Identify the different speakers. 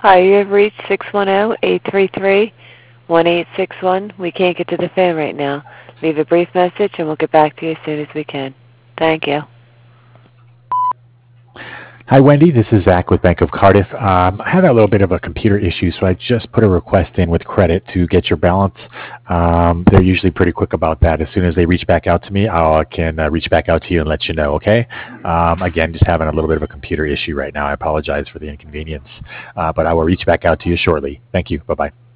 Speaker 1: Hi, you have reached 610-833-1861. We can't get to the phone right now. Leave a brief message and we'll get back to you as soon as we can. Thank you.
Speaker 2: Hi, Wendy. This is Zach with Bank of Cardiff. I had a little bit of a computer issue, so I just put a request in with credit to get your balance. They're usually pretty quick about that. As soon as they reach back out to me, I can reach back out to you and let you know, okay? Again, just having a little bit of a computer issue right now. I apologize for the inconvenience, but I will reach back out to you shortly. Thank you. Bye-bye.